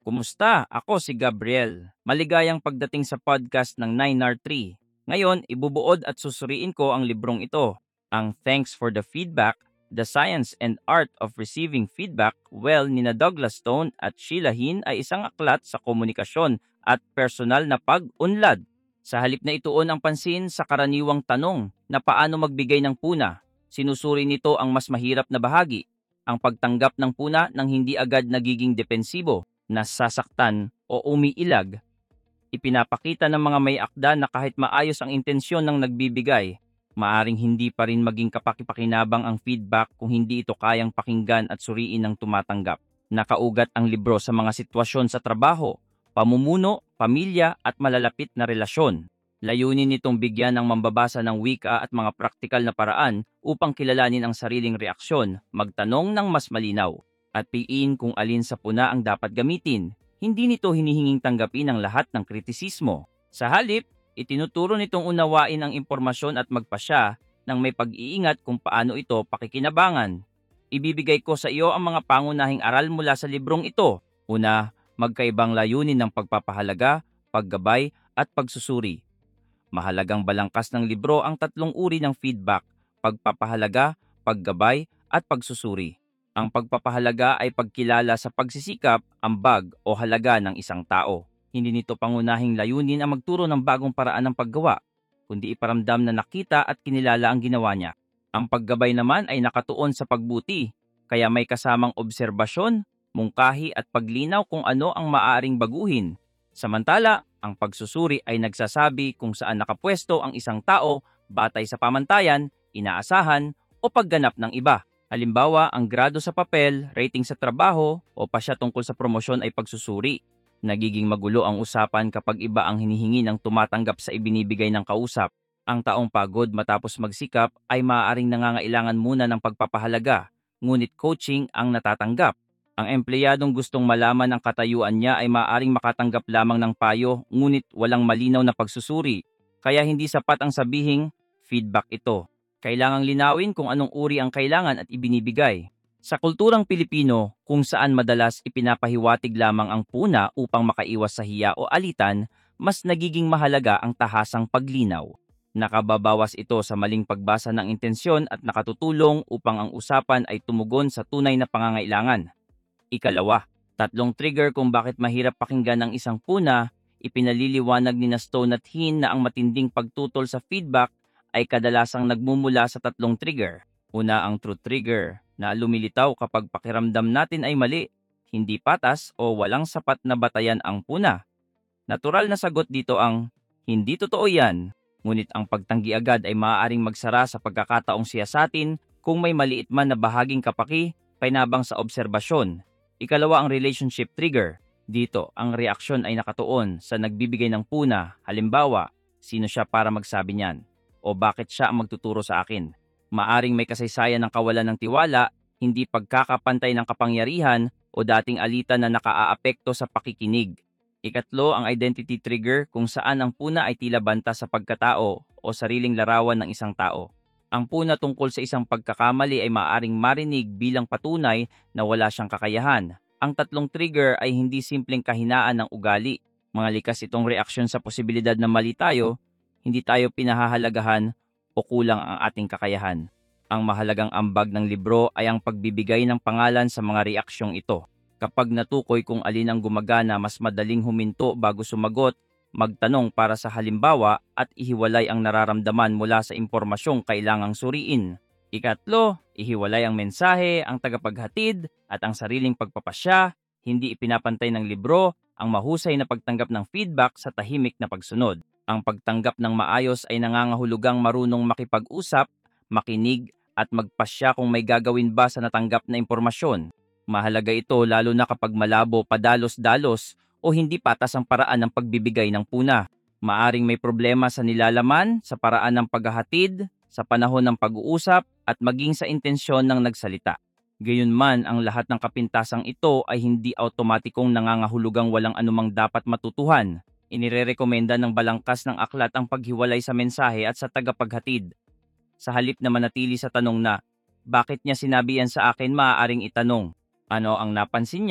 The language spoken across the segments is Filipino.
Kumusta? Ako si Gabriel. Maligayang pagdating sa podcast ng 9R3. Ngayon, ibubuod at susuriin ko ang librong ito. Ang Thanks for the Feedback, The Science and Art of Receiving Feedback, nina Douglas Stone at Sheila Hin ay isang aklat sa komunikasyon at personal na pag-unlad. Sa halip na ituon ang pansin sa karaniwang tanong na paano magbigay ng puna, sinusuri nito ang mas mahirap na bahagi, ang pagtanggap ng puna nang hindi agad nagiging depensibo, nasasaktan o umiilag. Ipinapakita ng mga may akda na kahit maayos ang intensyon ng nagbibigay, maaring hindi pa rin maging kapakipakinabang ang feedback kung hindi ito kayang pakinggan at suriin ng tumatanggap. Nakaugat ang libro sa mga sitwasyon sa trabaho, pamumuno, pamilya at malalapit na relasyon. Layunin nitong bigyan ng mambabasa ng wika at mga praktikal na paraan upang kilalanin ang sariling reaksyon, magtanong ng mas malinaw, at piin kung alin sa puna ang dapat gamitin. Hindi nito hinihinging tanggapin ang lahat ng kritisismo. Sa halip, itinuturo nitong unawain ang impormasyon at magpasya ng may pag-iingat kung paano ito pakikinabangan. Ibibigay ko sa iyo ang mga pangunahing aral mula sa librong ito. Una, magkaibang layunin ng pagpapahalaga, paggabay at pagsusuri. Mahalagang balangkas ng libro ang tatlong uri ng feedback: pagpapahalaga, paggabay at pagsusuri. Ang pagpapahalaga ay pagkilala sa pagsisikap, ambag o halaga ng isang tao. Hindi nito pangunahing layunin ang magturo ng bagong paraan ng paggawa, kundi iparamdam na nakita at kinilala ang ginawa niya. Ang paggabay naman ay nakatuon sa pagbuti, kaya may kasamang obserbasyon, mungkahi at paglinaw kung ano ang maaaring baguhin. Samantala, ang pagsusuri ay nagsasabi kung saan nakapwesto ang isang tao batay sa pamantayan, inaasahan o pagganap ng iba. Halimbawa, ang grado sa papel, rating sa trabaho o pasya tungkol sa promosyon ay pagsusuri. Nagiging magulo ang usapan kapag iba ang hinihingi ng tumatanggap sa ibinibigay ng kausap. Ang taong pagod matapos magsikap ay maaaring nangangailangan muna ng pagpapahalaga, ngunit coaching ang natatanggap. Ang empleyadong gustong malaman ang katayuan niya ay maaaring makatanggap lamang ng payo, ngunit walang malinaw na pagsusuri. Kaya hindi sapat ang sabihing feedback ito. Kailangang linawin kung anong uri ang kailangan at ibinibigay. Sa kulturang Pilipino, kung saan madalas ipinapahiwatig lamang ang puna upang makaiwas sa hiya o alitan, mas nagiging mahalaga ang tahasang paglinaw. Nakababawas ito sa maling pagbasa ng intensyon at nakatutulong upang ang usapan ay tumugon sa tunay na pangangailangan. Ikalawa, tatlong trigger kung bakit mahirap pakinggan ng isang puna. Ipinaliliwanag ni Stone at Hin na ang matinding pagtutol sa feedback ay kadalasang nagmumula sa tatlong trigger. Una, ang truth trigger, na lumilitaw kapag pakiramdam natin ay mali, hindi patas o walang sapat na batayan ang puna. Natural na sagot dito ang, hindi totoo yan, ngunit ang pagtanggi agad ay maaaring magsara sa pagkakataong siyasatin kung may maliit man na bahaging painabang sa obserbasyon. Ikalawa, ang relationship trigger. Dito, ang reaksyon ay nakatuon sa nagbibigay ng puna. Halimbawa, sino siya para magsabi niyan? O bakit siya ang magtuturo sa akin? Maaring may kasaysayan ng kawalan ng tiwala, hindi pagkakapantay ng kapangyarihan, o dating alitan na nakaaapekto sa pakikinig. Ikatlo, ang identity trigger, kung saan ang puna ay tila banta sa pagkatao o sariling larawan ng isang tao. Ang puna tungkol sa isang pagkakamali ay maaaring marinig bilang patunay na wala siyang kakayahan. Ang tatlong trigger ay hindi simpleng kahinaan ng ugali. Mga likas itong reaksyon sa posibilidad na mali tayo, hindi tayo pinahahalagahan o kulang ang ating kakayahan. Ang mahalagang ambag ng libro ay ang pagbibigay ng pangalan sa mga reaksyong ito. Kapag natukoy kung alin ang gumagana, mas madaling huminto bago sumagot, magtanong para sa halimbawa at ihiwalay ang nararamdaman mula sa impormasyong kailangang suriin. Ikatlo, ihiwalay ang mensahe, ang tagapaghatid at ang sariling pagpapasya. Hindi ipinapantay ng libro ang mahusay na pagtanggap ng feedback sa tahimik na pagsunod. Ang pagtanggap ng maayos ay nangangahulugang marunong makipag-usap, makinig at magpasya kung may gagawin ba sa natanggap na impormasyon. Mahalaga ito lalo na kapag malabo, padalos-dalos o hindi patas ang paraan ng pagbibigay ng puna. Maaring may problema sa nilalaman, sa paraan ng paghahatid, sa panahon ng pag-uusap at maging sa intensyon ng nagsalita. Gayunman, ang lahat ng kapintasang ito ay hindi automatikong nangangahulugang walang anumang dapat matutuhan. Inirerekomenda ng balangkas ng aklat ang paghiwalay sa mensahe at sa tagapaghatid. Sa halip na manatili sa tanong na, bakit niya sinabi yan sa akin, maaaring itanong, ano ang napansin niya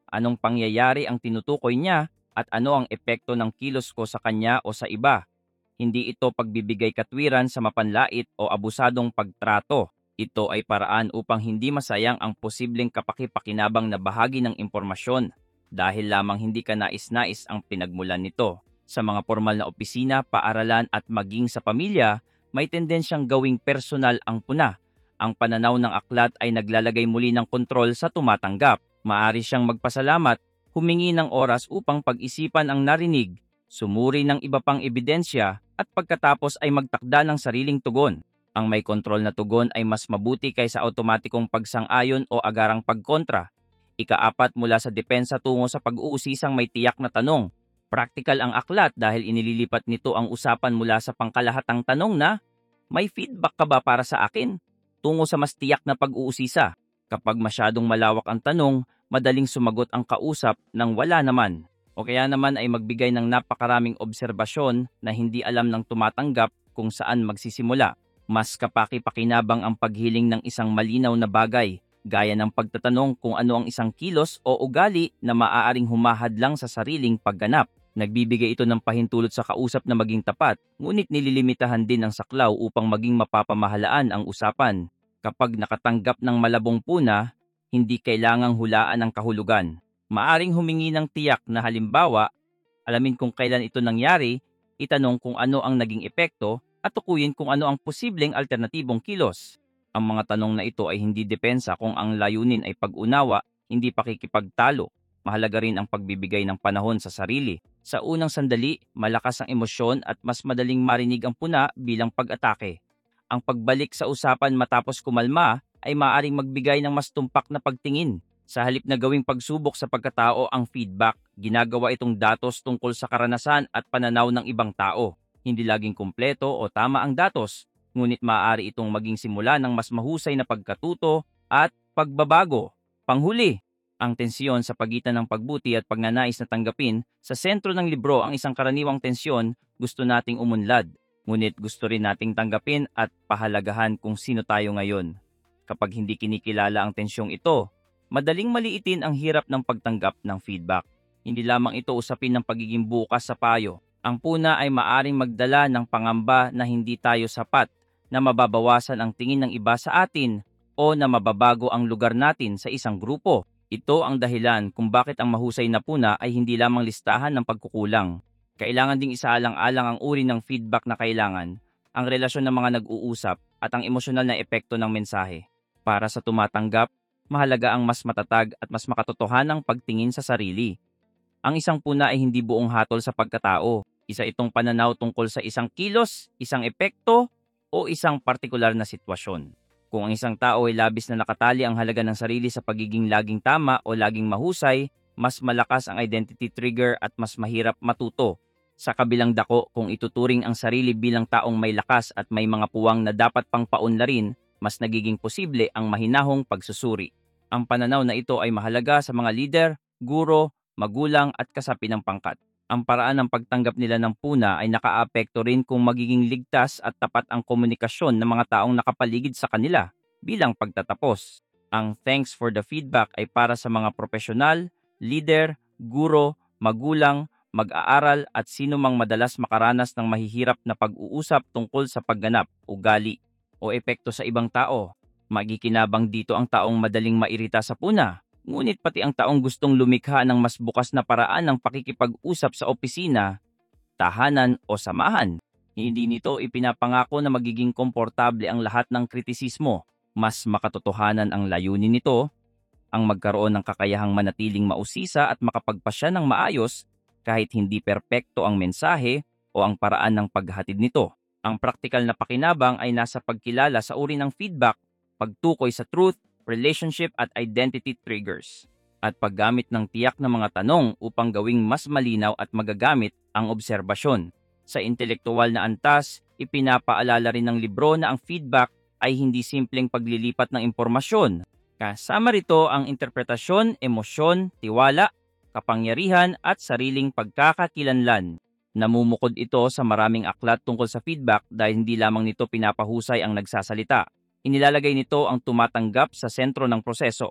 anong pangyayari ang tinutukoy niya, at ano ang epekto ng kilos ko sa kanya o sa iba. Hindi ito pagbibigay katwiran sa mapanlait o abusadong pagtrato. Ito ay paraan upang hindi masayang ang posibleng kapaki-pakinabang na bahagi ng impormasyon dahil lamang hindi ka nais-nais ang pinagmulan nito. Sa mga formal na opisina, paaralan at maging sa pamilya, may tendensyang gawing personal ang puna. Ang pananaw ng aklat ay naglalagay muli ng kontrol sa tumatanggap. Maari siyang magpasalamat, humingi ng oras upang pag-isipan ang narinig, sumuri ng iba pang ebidensya, at pagkatapos ay magtakda ng sariling tugon. Ang may kontrol na tugon ay mas mabuti kaysa automatikong pagsang-ayon o agarang pagkontra. Ikaapat, mula sa depensa tungo sa pag-uusisang may tiyak na tanong. Praktikal ang aklat dahil inililipat nito ang usapan mula sa pangkalahatang tanong na, "May feedback ka ba para sa akin?" tungo sa mas tiyak na pag-uusisa. Kapag masyadong malawak ang tanong, madaling sumagot ang kausap ng wala naman. O kaya naman ay magbigay ng napakaraming obserbasyon na hindi alam ng tumatanggap kung saan magsisimula. Mas kapaki-pakinabang ang paghiling ng isang malinaw na bagay, gaya ng pagtatanong kung ano ang isang kilos o ugali na maaaring humahadlang sa sariling pagganap. Nagbibigay ito ng pahintulot sa kausap na maging tapat, ngunit nililimitahan din ang saklaw upang maging mapapamahalaan ang usapan. Kapag nakatanggap ng malabong puna, hindi kailangang hulaan ang kahulugan. Maaring humingi ng tiyak na halimbawa, alamin kung kailan ito nangyari, itanong kung ano ang naging epekto, at tukuyin kung ano ang posibleng alternatibong kilos. Ang mga tanong na ito ay hindi depensa kung ang layunin ay pag-unawa, hindi pakikipagtalo. Mahalaga rin ang pagbibigay ng panahon sa sarili. Sa unang sandali, malakas ang emosyon at mas madaling marinig ang puna bilang pag-atake. Ang pagbalik sa usapan matapos kumalma ay maaaring magbigay ng mas tumpak na pagtingin. Sa halip na gawing pagsubok sa pagkatao ang feedback, ginagawa itong datos tungkol sa karanasan at pananaw ng ibang tao. Hindi laging kumpleto o tama ang datos, ngunit maaari itong maging simula ng mas mahusay na pagkatuto at pagbabago. Panghuli, ang tensyon sa pagitan ng pagbuti at pagnanais na tanggapin. Sa sentro ng libro ang isang karaniwang tensyon, gusto nating umunlad, ngunit gusto rin nating tanggapin at pahalagahan kung sino tayo ngayon. Kapag hindi kinikilala ang tensyong ito, madaling maliitin ang hirap ng pagtanggap ng feedback. Hindi lamang ito usapin ng pagiging bukas sa payo. Ang puna ay maaring magdala ng pangamba na hindi tayo sapat, na mababawasan ang tingin ng iba sa atin, o na mababago ang lugar natin sa isang grupo. Ito ang dahilan kung bakit ang mahusay na puna ay hindi lamang listahan ng pagkukulang. Kailangan ding isaalang-alang ang uri ng feedback na kailangan, ang relasyon ng mga nag-uusap, at ang emosyonal na epekto ng mensahe. Para sa tumatanggap, mahalaga ang mas matatag at mas makatotohanang pagtingin sa sarili. Ang isang puna ay hindi buong hatol sa pagkatao. Isa itong pananaw tungkol sa isang kilos, isang epekto, o isang partikular na sitwasyon. Kung ang isang tao ay labis na nakatali ang halaga ng sarili sa pagiging laging tama o laging mahusay, mas malakas ang identity trigger at mas mahirap matuto. Sa kabilang dako, kung ituturing ang sarili bilang taong may lakas at may mga puwang na dapat pang paunlarin, mas nagiging posible ang mahinahong pagsusuri. Ang pananaw na ito ay mahalaga sa mga lider, guro, magulang at kasapi ng pangkat. Ang paraan ng pagtanggap nila ng puna ay nakaapekto rin kung magiging ligtas at tapat ang komunikasyon ng mga taong nakapaligid sa kanila bilang pagtatapos. Ang thanks for the feedback ay para sa mga profesional, leader, guro, magulang, mag-aaral at sino mang madalas makaranas ng mahihirap na pag-uusap tungkol sa pagganap, ugali o epekto sa ibang tao. Magikinabang dito ang taong madaling mairita sa puna. Ngunit pati ang taong gustong lumikha ng mas bukas na paraan ng pakikipag-usap sa opisina, tahanan o samahan. Hindi nito ipinapangako na magiging komportable ang lahat ng kritisismo. Mas makatotohanan ang layunin nito, ang magkaroon ng kakayahang manatiling mausisa at makapagpasya ng maayos kahit hindi perpekto ang mensahe o ang paraan ng paghatid nito. Ang praktikal na pakinabang ay nasa pagkilala sa uri ng feedback, pagtukoy sa truth, relationship at identity triggers, at paggamit ng tiyak na mga tanong upang gawing mas malinaw at magagamit ang obserbasyon. Sa intelektual na antas, ipinapaalala rin ng libro na ang feedback ay hindi simpleng paglilipat ng impormasyon. Kasama rito ang interpretasyon, emosyon, tiwala, kapangyarihan at sariling pagkakakilanlan. Namumukod ito sa maraming aklat tungkol sa feedback dahil hindi lamang nito pinapahusay ang nagsasalita. Inilalagay nito ang tumatanggap sa sentro ng proseso.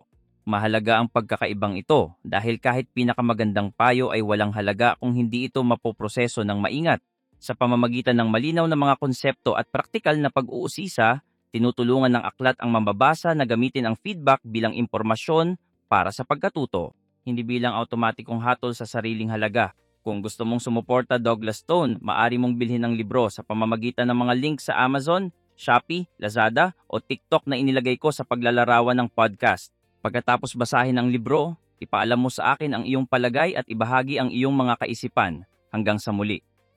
Mahalaga ang pagkakaibang ito dahil kahit pinakamagandang payo ay walang halaga kung hindi ito mapoproseso ng maingat. Sa pamamagitan ng malinaw na mga konsepto at praktikal na pag-uusisa, tinutulungan ng aklat ang mambabasa na gamitin ang feedback bilang impormasyon para sa pagkatuto, hindi bilang automatikong hatol sa sariling halaga. Kung gusto mong sumuporta Douglas Stone, maaari mong bilhin ang libro sa pamamagitan ng mga link sa Amazon, Shopee, Lazada o TikTok na inilagay ko sa paglalarawan ng podcast. Pagkatapos basahin ang libro, ipaalam mo sa akin ang iyong palagay at ibahagi ang iyong mga kaisipan. Hanggang sa muli.